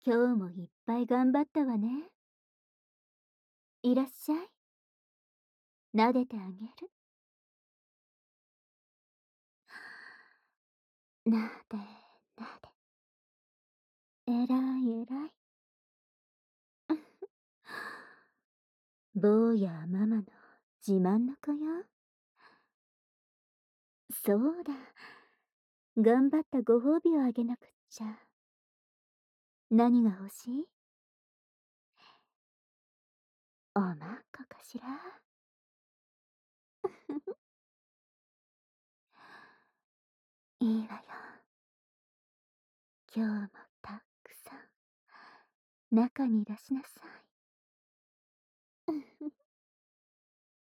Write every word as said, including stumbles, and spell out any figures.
今日もいっぱい頑張ったわね。いらっしゃい。撫でてあげる。なでなで。えらいえらい。坊やママの自慢の子よ。そうだ。頑張ったご褒美をあげなくっちゃ。何が欲しい？おまんこかしら。いいわよ。今日もたくさん中に出しなさい。